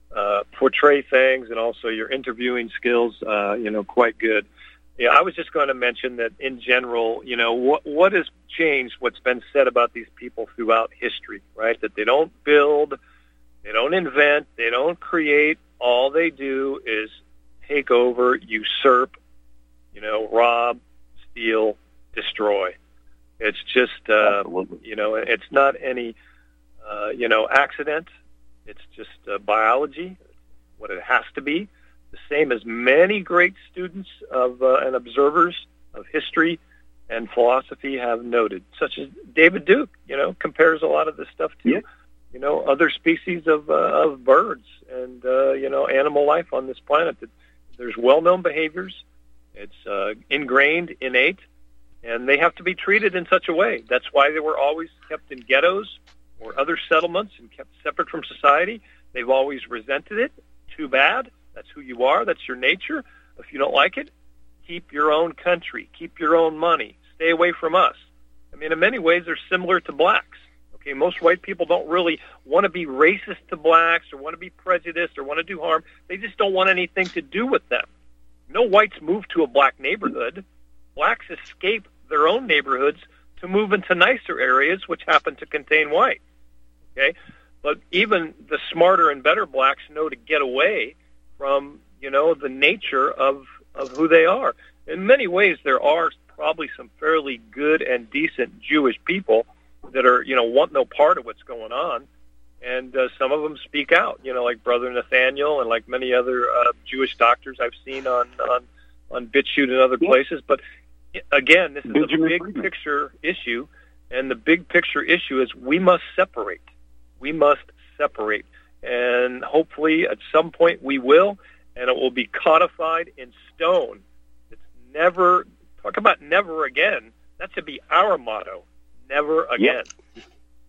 uh, portray things, and also your interviewing skills, uh, you know, quite good. Yeah, I was just going to mention that in general, you know, what what has changed, what's been said about these people throughout history, right? That they don't build, they don't invent, they don't create. All they do is take over, usurp, you know, rob, steal, destroy. It's just, uh, you know, it's not any, uh, you know, accident. It's just uh, biology, what it has to be. The same as many great students of uh, and observers of history and philosophy have noted, such as David Duke, you know, compares a lot of this stuff to, yeah. you know, other species of, uh, of birds and, uh, you know, animal life on this planet. There's well-known behaviors. It's uh, ingrained, innate, and they have to be treated in such a way. That's why they were always kept in ghettos or other settlements and kept separate from society. They've always resented it. Too bad. That's who you are. That's your nature. If you don't like it, keep your own country. Keep your own money. Stay away from us. I mean, in many ways, they're similar to blacks. Okay, most white people don't really want to be racist to blacks or want to be prejudiced or want to do harm. They just don't want anything to do with them. No whites move to a black neighborhood. Blacks escape their own neighborhoods to move into nicer areas, which happen to contain white. Okay, but even the smarter and better blacks know to get away from, you know, the nature of, of who they are. In many ways, there are probably some fairly good and decent Jewish people that are, you know, want no part of what's going on. And uh, some of them speak out, you know, like Brother Nathaniel and like many other uh, Jewish doctors I've seen on, on, on BitChute and other places. But again, this is a big picture issue. And the big picture issue is we must separate. We must separate. And hopefully at some point we will, and it will be codified in stone. It's never, talk about never again. That should be our motto, never again. Yep.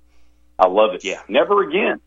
I love it. Yeah, never again.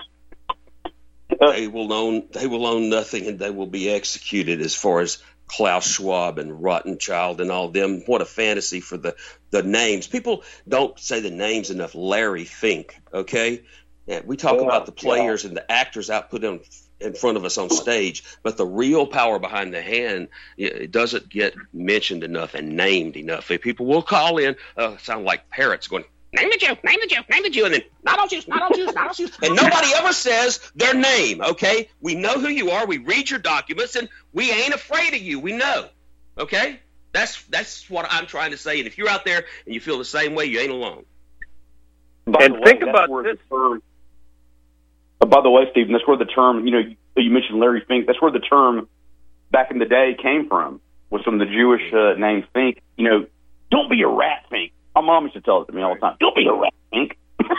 They will own, they will own nothing, and they will be executed. As far as Klaus Schwab and Rothschild and all them, what a fantasy for the, the names. People don't say the names enough. Larry Fink, okay? Yeah, we talk yeah, about the players yeah. and the actors out put in, in front of us on stage, but the real power behind the hand, it doesn't get mentioned enough and named enough. People will call in, uh, sound like parrots going, name the Jew, name the Jew, name the Jew, and then not all Jews, not all Jews, not all Jews. And nobody ever says their name, okay? We know who you are. We read your documents, and we ain't afraid of you. We know, okay? That's that's what I'm trying to say. And if you're out there and you feel the same way, you ain't alone. By and way, think about this. Term, uh, by the way, Stephen, that's where the term, you know, you mentioned Larry Fink, that's where the term back in the day came from, was from the Jewish uh, name Fink. You know, don't be a rat, Fink. My mom used to tell it to me all the time. Don't be a rat, Fink.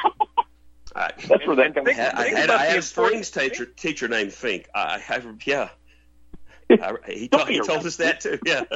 I, That's where that comes from. I had, I had a strings teacher, teacher named Fink. I, I yeah. I, he, told, he told us that too. Yeah.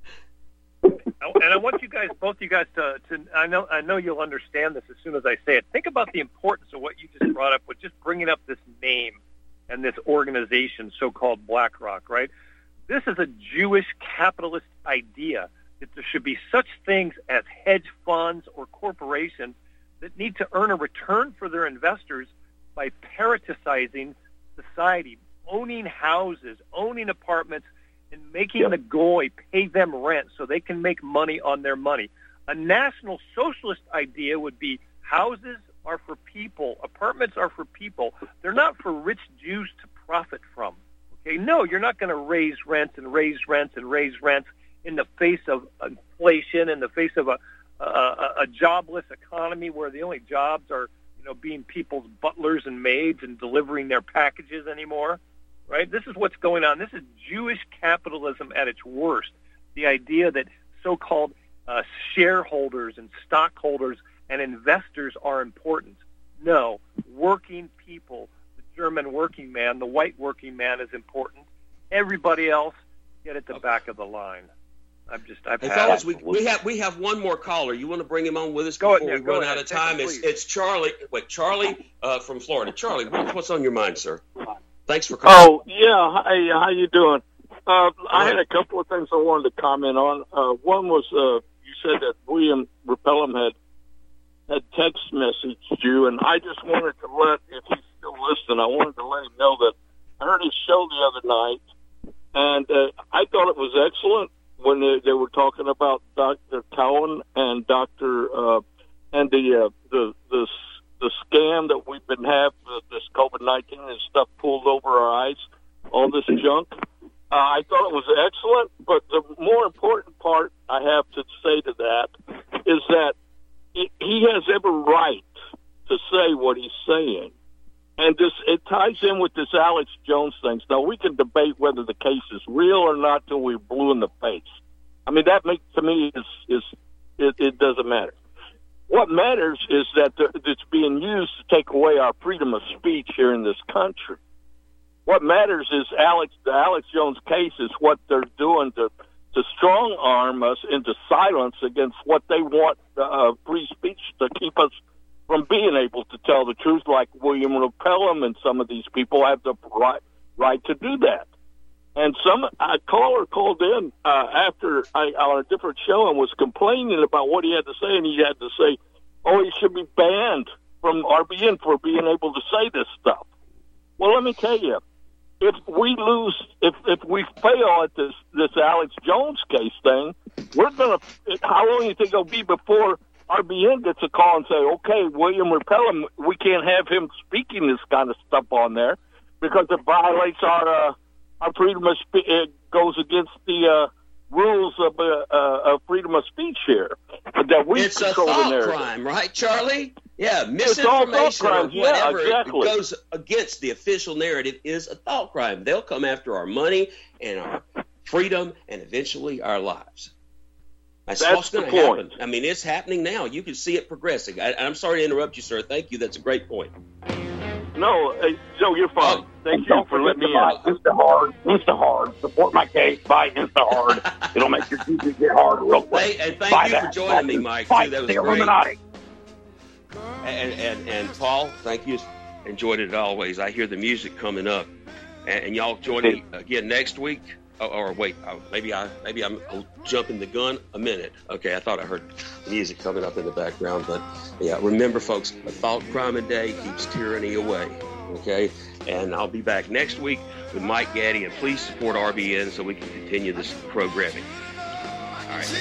And I want you guys, both you guys, to, to I know, I know you'll understand this as soon as I say it. Think about the importance of what you just brought up with just bringing up this name and this organization, so-called BlackRock. Right? This is a Jewish capitalist idea. That there should be such things as hedge funds or corporations that need to earn a return for their investors by parasiticizing society, owning houses, owning apartments, and making yep. the goy pay them rent so they can make money on their money. A national socialist idea would be houses are for people, apartments are for people. They're not for rich Jews to profit from. Okay, no, you're not going to raise rents and raise rents and raise rents in the face of inflation, in the face of a, a, a jobless economy where the only jobs are, you know, being people's butlers and maids and delivering their packages anymore, right? This is what's going on. This is Jewish capitalism at its worst. The idea that so-called uh, shareholders and stockholders and investors are important. No, working people, the German working man, the white working man is important. Everybody else, get at the okay. back of the line. I'm just. I've hey, fellas, we, we have we have one more caller. You want to bring him on with us go before ahead, we run ahead. out of time? It's it's Charlie. Wait, Charlie uh, from Florida. Charlie, what's on your mind, sir? Thanks for calling. Oh yeah, hey, how you doing? Uh, I had a couple of things I wanted to comment on. Uh, one was uh, you said that William Repellum had had text messaged you, and I just wanted to let, if he's still listening, I wanted to let him know that I heard his show the other night, and uh, I thought it was excellent when they, they were talking about Doctor Cowan and Doctor uh, and the uh, the the the scam that we've been having, this COVID nineteen and stuff pulled over our eyes, all this junk. Uh, I thought it was excellent, but the more important part I have to say to that is that he, he has every right to say what he's saying. And this, it ties in with this Alex Jones thing. Now, we can debate whether the case is real or not till we're blue in the face. I mean, that makes, to me, is, is it, it doesn't matter. What matters is that the, it's being used to take away our freedom of speech here in this country. What matters is Alex, the Alex Jones case is what they're doing to, to strong arm us into silence against what they want uh, free speech to keep us from being able to tell the truth, like William Rappellum and some of these people have the right, right to do that. And some a caller called in uh, after I, on a different show and was complaining about what he had to say, and he had to say, oh, he should be banned from R B N for being able to say this stuff. Well, let me tell you, if we lose, if if we fail at this this Alex Jones case thing, we're gonna. How long do you think it'll be before R B N gets a call and say, okay, William Rappellum, we can't have him speaking this kind of stuff on there because it violates our uh, our freedom of speech. It goes against the uh, rules of uh, uh, of freedom of speech here. That we it's a control thought the crime, right, Charlie? Yeah, It's all thought misinformation or crimes. Yeah, whatever exactly. goes against the official narrative is a thought crime. They'll come after our money and our freedom and eventually our lives. That's, That's what's going the to point. happen. I mean, it's happening now. You can see it progressing. I, I'm sorry to interrupt you, sir. Thank you. That's a great point. No, uh, Joe, you're fine. Thank you for letting me in. Instahard, Instahard. Support my case. Buy Instahard. It'll make your T V get hard real quick. Hey, and thank Buy you that. for joining me, Mike. Fight Too. That was the great. Illuminati. And, and and Paul, thank you. Enjoyed it always. I hear the music coming up, and, and y'all join me again next week. Or, or wait, oh, maybe I maybe I'm jumping the gun a minute. Okay, I thought I heard music coming up in the background, but yeah. Remember, folks, a thought crime a day keeps tyranny away. Okay, and I'll be back next week with Mike Gaddy, and please support R B N so we can continue this programming. All right.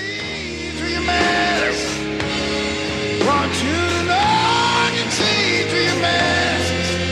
Want you long and see through your mask.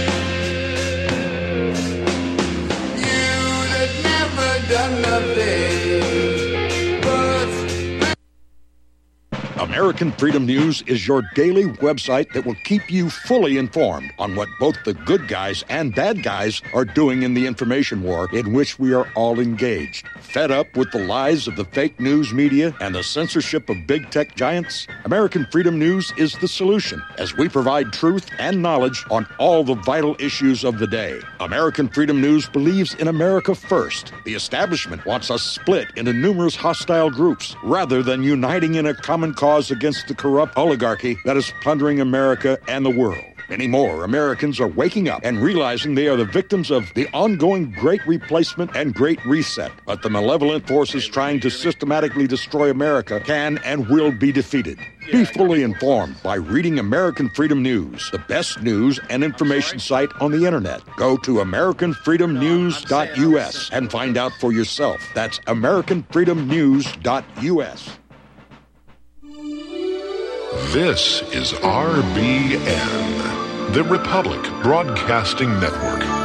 You that never done nothing but. American Freedom News is your daily website that will keep you fully informed on what both the good guys and bad guys are doing in the information war in which we are all engaged. Fed up with the lies of the fake news media and the censorship of big tech giants? American Freedom News is the solution as we provide truth and knowledge on all the vital issues of the day. American Freedom News believes in America first. The establishment wants us split into numerous hostile groups rather than uniting in a common cause against the corrupt oligarchy that is plundering America and the world. Many more Americans are waking up and realizing they are the victims of the ongoing Great Replacement and Great Reset. But the malevolent forces trying to systematically destroy America can and will be defeated. Be fully informed by reading American Freedom News, the best news and information site on the internet. Go to American Freedom News dot U S and find out for yourself. That's American Freedom News dot U S. This is R B N, the Republic Broadcasting Network.